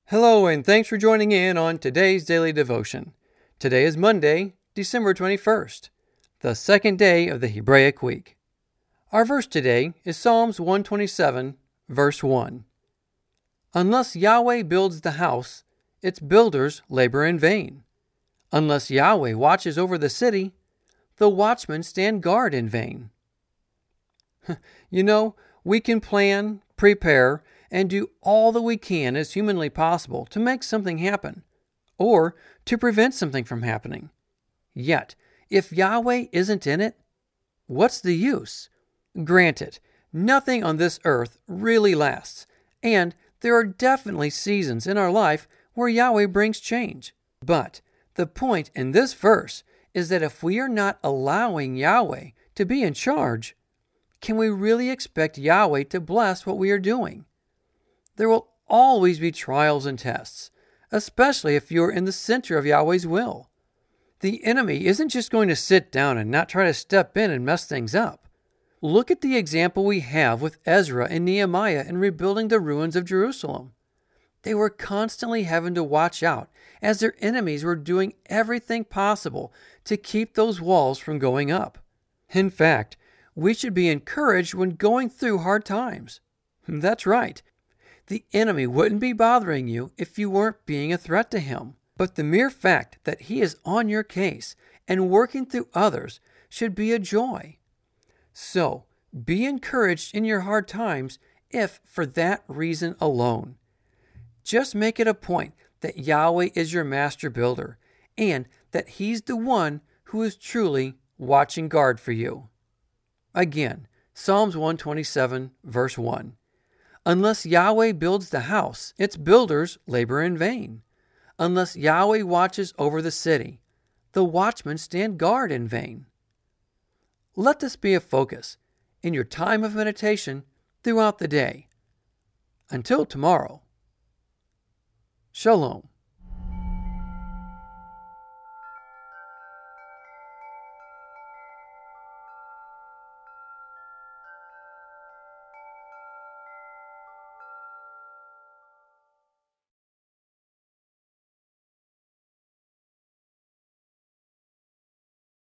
Hello, and thanks for joining in on today's daily devotion. Today is Monday, December 21st, the second day of the Hebraic week. Our verse today is Psalms 127, verse 1. Unless Yahweh builds the house, its builders labor in vain. Unless Yahweh watches over the city, the watchmen stand guard in vain. We can plan, prepare, and do all that we can as humanly possible to make something happen, or to prevent something from happening. Yet, if Yahweh isn't in it, what's the use? Granted, nothing on this earth really lasts, and there are definitely seasons in our life where Yahweh brings change. But the point in this verse is that if we are not allowing Yahweh to be in charge, can we really expect Yahweh to bless what we are doing? There will always be trials and tests, especially if you're in the center of Yahweh's will. The enemy isn't just going to sit down and not try to step in and mess things up. Look at the example we have with Ezra and Nehemiah in rebuilding the ruins of Jerusalem. They were constantly having to watch out as their enemies were doing everything possible to keep those walls from going up. In fact, we should be encouraged when going through hard times. That's right. The enemy wouldn't be bothering you if you weren't being a threat to him. But the mere fact that he is on your case and working through others should be a joy. So, be encouraged in your hard times if for that reason alone. Just make it a point that Yahweh is your master builder and that he's the one who is truly watching guard for you. Again, Psalms 127, verse 1. Unless Yahweh builds the house, its builders labor in vain. Unless Yahweh watches over the city, the watchmen stand guard in vain. Let this be a focus in your time of meditation throughout the day. Until tomorrow, Shalom.